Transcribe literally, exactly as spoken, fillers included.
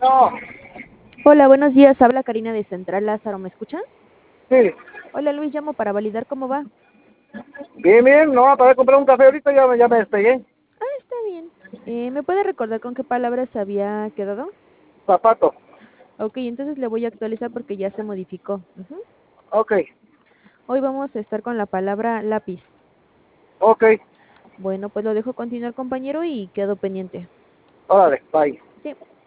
Bueno, Hola, buenos días. Habla Karina de Central Lázaro. ¿Me escucha? sí. Hola, Luis. Llamo para validar cómo va. Bien, bien. No, para comprar un café ahorita ya, me- ya me despegué. Ah, está bien. Eh, ¿me puede recordar con qué palabras había quedado? Zapato. Ok, entonces le voy a actualizar porque ya se modificó. Ujú. Ok, Hoy vamos a estar con la palabra lápiz. ok. Bueno, pues lo dejo continuar, compañero, y quedo pendiente. Órale, bye. Sí.